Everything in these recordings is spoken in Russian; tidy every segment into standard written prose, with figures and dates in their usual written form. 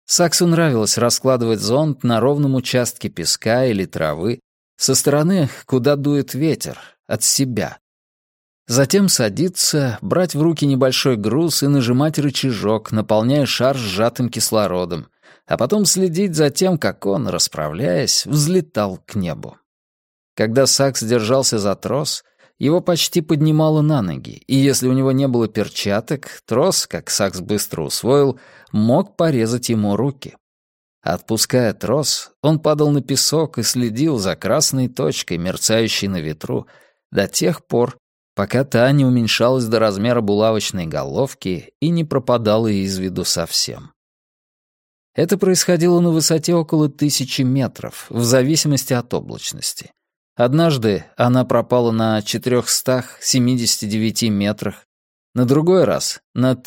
Саксу нравилось раскладывать зонт на ровном участке песка или травы, со стороны, куда дует ветер, от себя. Затем садиться, брать в руки небольшой груз и нажимать рычажок, наполняя шар сжатым кислородом, а потом следить за тем, как он, расправляясь, взлетал к небу. Когда Сакс держался за трос, его почти поднимало на ноги, и если у него не было перчаток, трос, как Сакс быстро усвоил, мог порезать ему руки. Отпуская трос, он падал на песок и следил за красной точкой, мерцающей на ветру, до тех пор, пока та не уменьшалась до размера булавочной головки и не пропадала из виду совсем. Это происходило на высоте около 1000 метров, в зависимости от облачности. Однажды она пропала на 479 метрах, на другой раз — на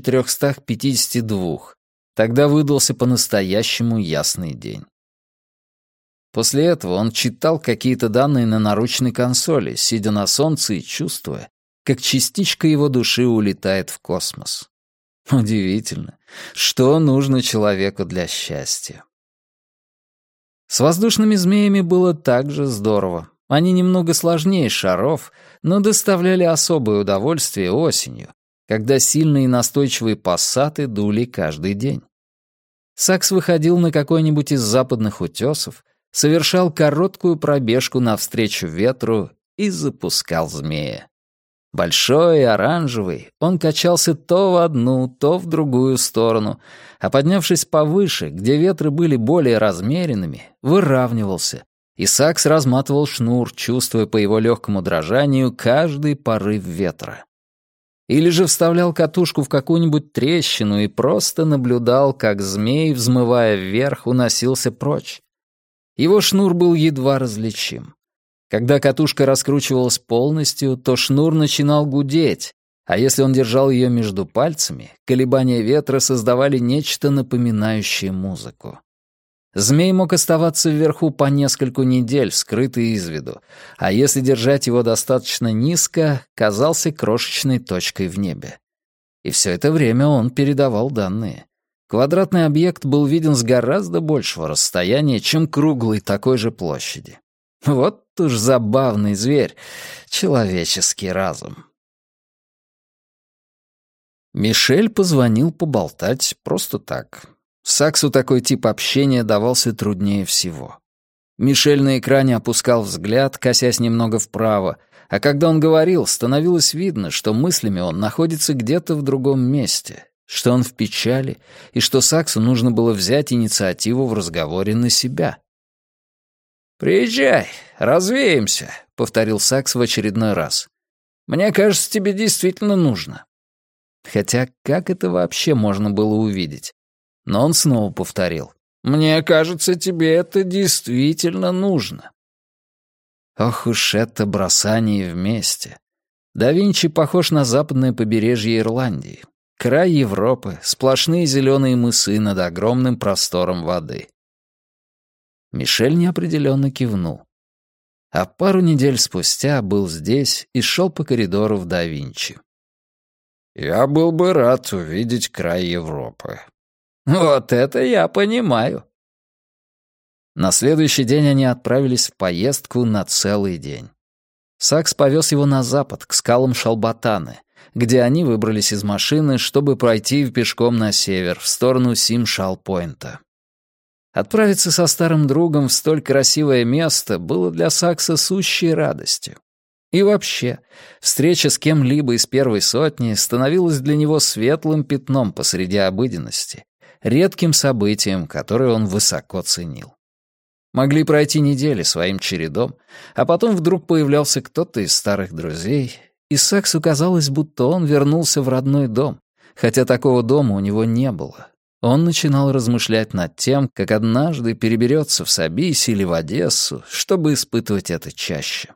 1352. Тогда выдался по-настоящему ясный день. После этого он читал какие-то данные на наручной консоли, сидя на солнце и чувствуя, как частичка его души улетает в космос. Удивительно, что нужно человеку для счастья. С воздушными змеями было также здорово. Они немного сложнее шаров, но доставляли особое удовольствие осенью, когда сильные и настойчивые пассаты дули каждый день. Сакс выходил на какой-нибудь из западных утесов, совершал короткую пробежку навстречу ветру и запускал змея. Большой и оранжевый, он качался то в одну, то в другую сторону, а поднявшись повыше, где ветры были более размеренными, выравнивался, и Сакс разматывал шнур, чувствуя по его легкому дрожанию каждый порыв ветра. Или же вставлял катушку в какую-нибудь трещину и просто наблюдал, как змей, взмывая вверх, уносился прочь. Его шнур был едва различим. Когда катушка раскручивалась полностью, то шнур начинал гудеть, а если он держал ее между пальцами, колебания ветра создавали нечто напоминающее музыку. Змей мог оставаться вверху по нескольку недель, скрытый из виду, а если держать его достаточно низко, казался крошечной точкой в небе. И все это время он передавал данные. Квадратный объект был виден с гораздо большего расстояния, чем круглый такой же площади. Вот уж забавный зверь, человеческий разум. Мишель позвонил поболтать просто так. Саксу такой тип общения давался труднее всего. Мишель на экране опускал взгляд, косясь немного вправо, а когда он говорил, становилось видно, что мыслями он находится где-то в другом месте, что он в печали и что Саксу нужно было взять инициативу в разговоре на себя. «Приезжай, развеемся», — повторил Сакс в очередной раз. «Мне кажется, тебе действительно нужно». Хотя как это вообще можно было увидеть? Но он снова повторил. «Мне кажется, тебе это действительно нужно». Ох уж это бросание вместе. Да Винчи похож на западное побережье Ирландии. Край Европы, сплошные зеленые мысы над огромным простором воды. Мишель неопределенно кивнул. А пару недель спустя был здесь и шел по коридору в Да Винчи. «Я был бы рад увидеть край Европы». «Вот это я понимаю». На следующий день они отправились в поездку на целый день. Сакс повез его на запад, к скалам Шалбатаны, где они выбрались из машины, чтобы пройти пешком на север, в сторону Сим-Шал-Пойнта. Отправиться со старым другом в столь красивое место было для Сакса сущей радостью. И вообще, встреча с кем-либо из первой сотни становилась для него светлым пятном посреди обыденности, редким событием, которое он высоко ценил. Могли пройти недели своим чередом, а потом вдруг появлялся кто-то из старых друзей, и Саксу казалось, будто он вернулся в родной дом, хотя такого дома у него не было. Он начинал размышлять над тем, как однажды переберется в Сабиси или в Одессу, чтобы испытывать это чаще.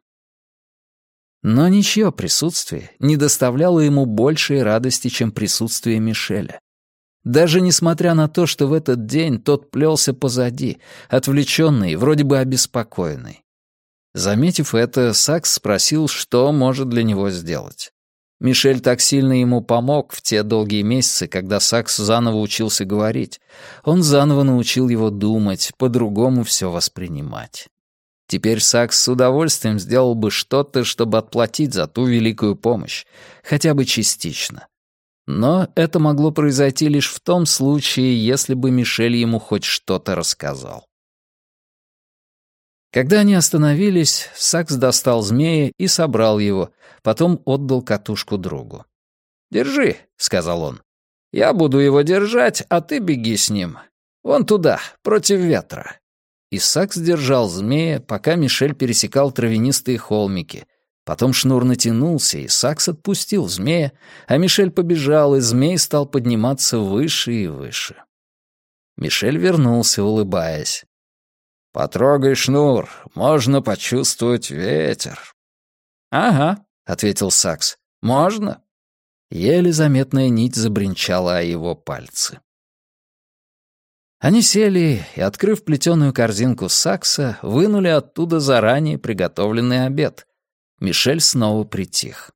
Но ничье присутствие не доставляло ему большей радости, чем присутствие Мишеля. Даже несмотря на то, что в этот день тот плелся позади, отвлеченный и вроде бы обеспокоенный. Заметив это, Сакс спросил, что может для него сделать. Мишель так сильно ему помог в те долгие месяцы, когда Сакс заново учился говорить. Он заново научил его думать, по-другому все воспринимать. Теперь Сакс с удовольствием сделал бы что-то, чтобы отплатить за ту великую помощь, хотя бы частично. Но это могло произойти лишь в том случае, если бы Мишель ему хоть что-то рассказал. Когда они остановились, Сакс достал змея и собрал его, потом отдал катушку другу. «Держи», — сказал он. «Я буду его держать, а ты беги с ним. Вон туда, против ветра». И Сакс держал змея, пока Мишель пересекал травянистые холмики. Потом шнур натянулся, и Сакс отпустил змея, а Мишель побежал, и змей стал подниматься выше и выше. Мишель вернулся, улыбаясь. «Потрогай шнур, можно почувствовать ветер». «Ага», — ответил Сакс, — «можно». Еле заметная нить забринчала о его пальцы. Они сели и, открыв плетеную корзинку Сакса, вынули оттуда заранее приготовленный обед. Мишель снова притих.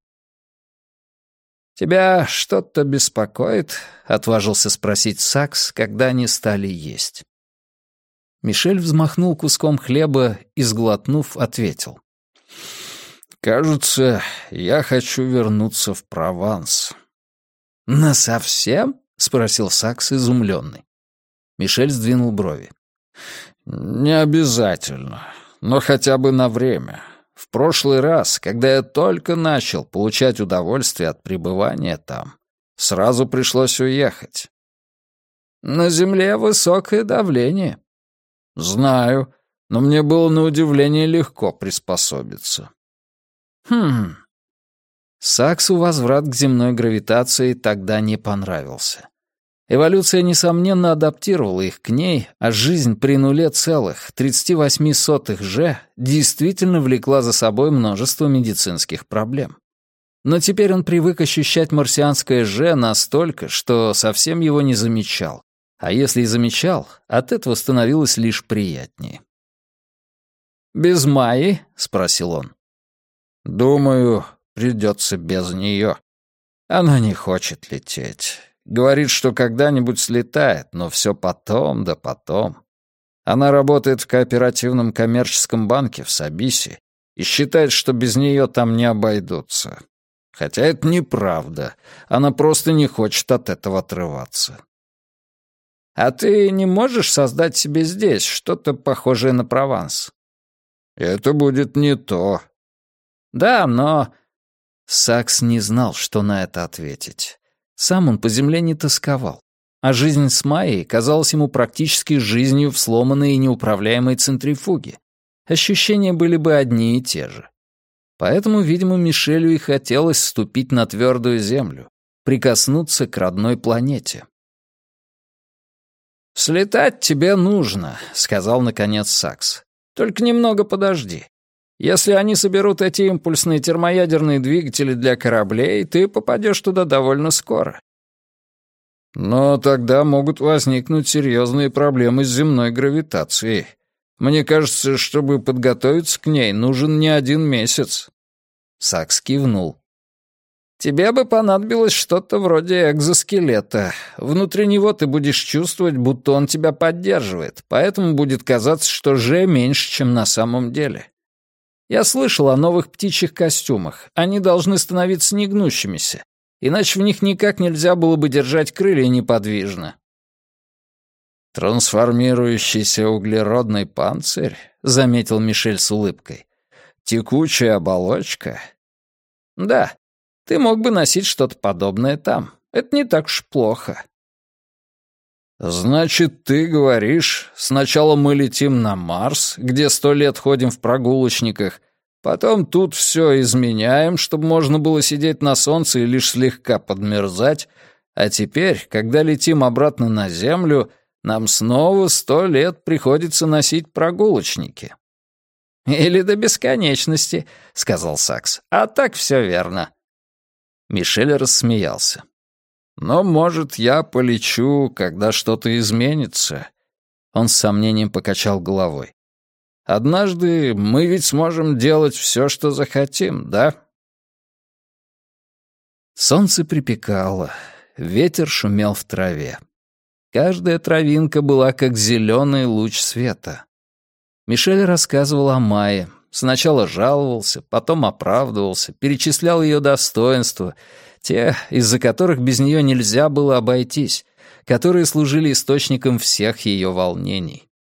«Тебя что-то беспокоит?» — отважился спросить Сакс, когда они стали есть. Мишель взмахнул куском хлеба и, сглотнув, ответил. «Кажется, я хочу вернуться в Прованс». «Насовсем?» — спросил Сакс, изумленный. Мишель сдвинул брови. «Не обязательно, но хотя бы на время. В прошлый раз, когда я только начал получать удовольствие от пребывания там, сразу пришлось уехать». «На земле высокое давление». «Знаю, но мне было на удивление легко приспособиться». Саксу возврат к земной гравитации тогда не понравился. Эволюция, несомненно, адаптировала их к ней, а жизнь при 0,38 G действительно влекла за собой множество медицинских проблем. Но теперь он привык ощущать марсианское G настолько, что совсем его не замечал. А если и замечал, от этого становилось лишь приятнее. «Без Майи?» — спросил он. «Думаю, придется без нее. Она не хочет лететь. Говорит, что когда-нибудь слетает, но все потом да потом. Она работает в кооперативном коммерческом банке в Сабиси и считает, что без нее там не обойдутся. Хотя это неправда. Она просто не хочет от этого отрываться». «А ты не можешь создать себе здесь что-то похожее на Прованс?» «Это будет не то». «Да, но...» Сакс не знал, что на это ответить. Сам он по земле не тосковал, а жизнь с Майей казалась ему практически жизнью в сломанной и неуправляемой центрифуге. Ощущения были бы одни и те же. Поэтому, видимо, Мишелю и хотелось ступить на твердую землю, прикоснуться к родной планете. «Слетать тебе нужно», — сказал наконец Сакс. «Только немного подожди. Если они соберут эти импульсные термоядерные двигатели для кораблей, ты попадешь туда довольно скоро». «Но тогда могут возникнуть серьезные проблемы с земной гравитацией. Мне кажется, чтобы подготовиться к ней, нужен не 1 месяц». Сакс кивнул. «Тебе бы понадобилось что-то вроде экзоскелета. Внутри него ты будешь чувствовать, будто он тебя поддерживает, поэтому будет казаться, что Ж меньше, чем на самом деле. Я слышал о новых птичьих костюмах. Они должны становиться негнущимися, иначе в них никак нельзя было бы держать крылья неподвижно». «Трансформирующийся углеродный панцирь», — заметил Мишель с улыбкой. «Текучая оболочка». «Да. Ты мог бы носить что-то подобное там. Это не так уж плохо». «Значит, ты говоришь, сначала мы летим на Марс, где 100 лет ходим в прогулочниках, потом тут все изменяем, чтобы можно было сидеть на солнце и лишь слегка подмерзать, а теперь, когда летим обратно на Землю, нам снова 100 лет приходится носить прогулочники». «Или до бесконечности», — сказал Сакс. «А так все верно». Мишель рассмеялся. «Но, может, я полечу, когда что-то изменится?» Он с сомнением покачал головой. «Однажды мы ведь сможем делать все, что захотим, да?» Солнце припекало, ветер шумел в траве. Каждая травинка была как зеленый луч света. Мишель рассказывал о Майе. Сначала жаловался, потом оправдывался, перечислял ее достоинства, те, из-за которых без нее нельзя было обойтись, которые служили источником всех ее волнений.